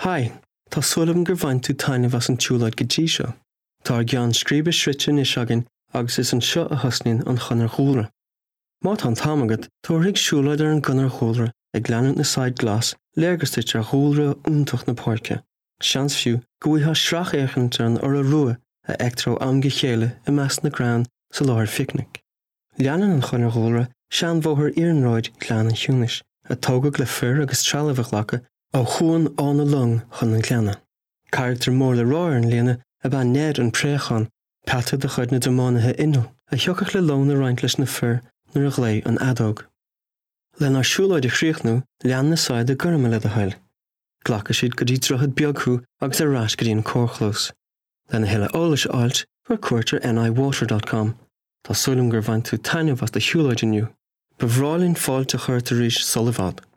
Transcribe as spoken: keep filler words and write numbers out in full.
Hai, tá suailm gur bhaint tú tainmh as an túlaid go dtí seo. Tá ar gceann scríbe srite is agin agus is an seo a thosnaín an chunar chóilre. Má tá támagad, tá rig siúlaid ar an gunar chóilre ag leanúint na said glas léargastit ar chóilre úntaach na páirce. Seans fiú go bhfuil sreach éigeant an ar a rua a eictró amge chéile i meas na grán sa láthir ficnic. Leanan an chunar chóilre sean bhóthar iarnráid glean an hiúnis, a tógad le fir agus trealamhach lacha ó chuan ána lung chun an gleanna. Cairtar mór le ráir an léana a bheith néad an préchan, peta de chuid na dománathe inol, a thiocach le lón na roint leis na fir nuair a ghlé an adóg. Le ná siúlaid a chríochnú lean na said a gurma le a heil. Ghlacha siad go dtí drochad beagú agus ar rás go dtí an córchlós. Le na heile eolais áilt ar cuairtear n i water dot com. Tá suailm gur bhaint tú tainmh as de siúlaid inniu. Bhreálinn fáilte chuirtar ríis sulh bhfad.